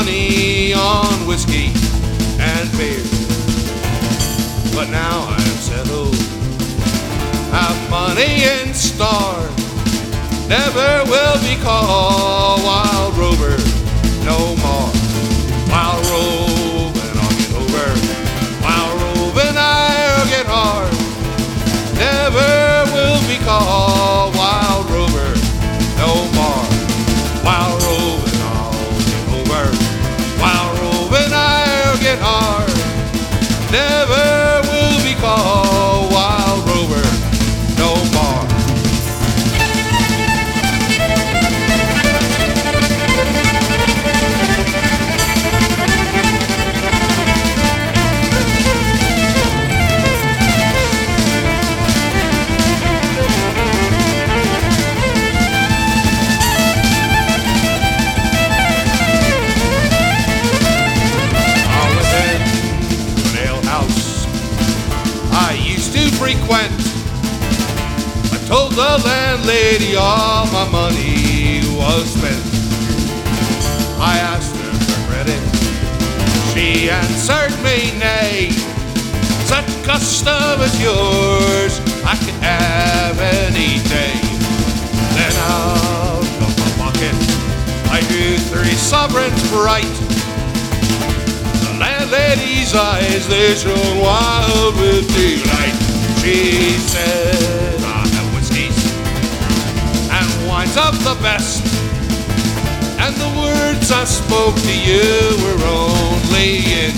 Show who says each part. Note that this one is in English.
Speaker 1: money on whiskey and beer. But now I'm settled, have money in store, never will be called Wild Rover no more. Wild roving I'll get over, wild roving I'll get hard, never will be called Wild Rover no more. Wild roving I'll get over, wild roving I'll get hard, never will be called Wild Rover no more. Frequent. I told the landlady all my money was spent. I asked her for credit, she answered me nay. Such custom as yours I can have any day. Then out of my pocket I drew 3 sovereigns bright. The landlady's eyes, they shone wild with delight. She said, I have whiskeys and wines of the best, and the words I spoke to you were only in